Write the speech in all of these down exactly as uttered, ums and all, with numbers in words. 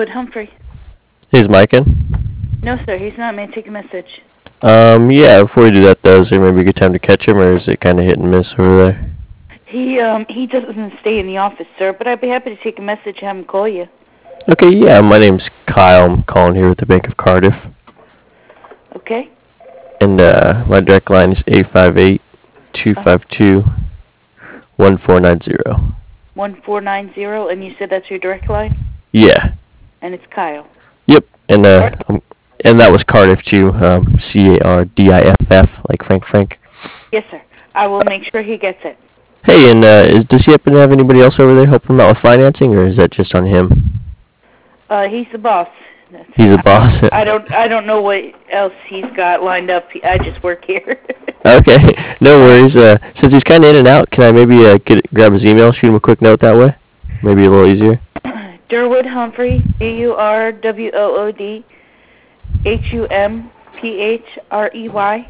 Durwood Humphrey. Is Mike in? No, sir, he's not. May I take a message? Um, yeah, before we do that, though, is there maybe a good time to catch him, or is it kind of hit and miss over there? He, um, he doesn't stay in the office, sir, but I'd be happy to take a message and have him call you. Okay, yeah, my name's Kyle. I'm calling here with the Bank of Cardiff. Okay. And, uh, my direct line is eight five eight, two five two, one four nine zero. one four nine zero, and you said that's your direct line? Yeah. And it's Kyle. Yep, and, uh, um, and that was Cardiff, too, um, C A R D I F F, like Frank Frank. Yes, sir. I will make sure he gets it. Hey, and, uh, is, does he happen to have anybody else over there helping him out with financing, or is that just on him? Uh, he's the boss. That's, He's a boss? I, I don't I don't know what else he's got lined up. I just work here. Okay, no worries. Uh, since he's kind of in and out, can I maybe uh, get grab his email, shoot him a quick note that way? Maybe a little easier. Durwood Humphrey, D U R W O O D H U M P H R E Y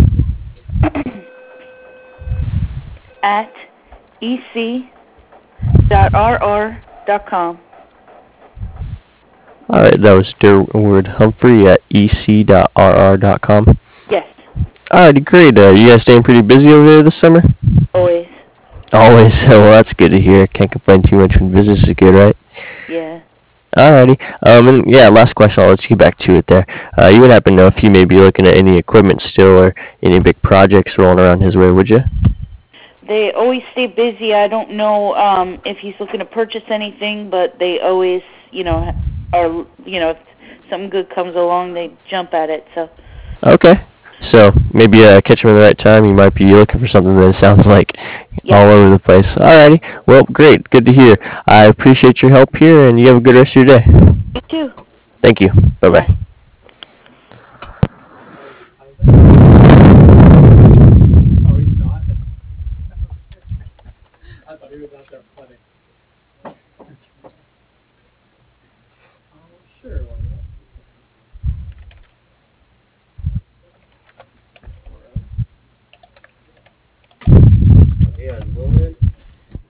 at E C dot R R dot com. All right, that was Durwood Humphrey at E C dot R R dot com. Yes. Alrighty, great. Uh, you guys staying pretty busy over there this summer? Always. Always. Well, that's good to hear. Can't complain too much when business is good, right? Yeah. Alrighty. Um, and yeah, last question. I'll let you get back to it there. Uh, you would happen to know if he may be looking at any equipment still or any big projects rolling around his way, would you? They always stay busy. I don't know um, if he's looking to purchase anything, but they always, you know, are, you know, if something good comes along, they jump at it. So. Okay. So maybe uh, catch him at the right time. You might be looking for something that sounds like yeah. all over the place. Alrighty. Well, great. Good to hear. I appreciate your help here, and you have a good rest of your day. You too. Thank you. Bye-bye. Bye.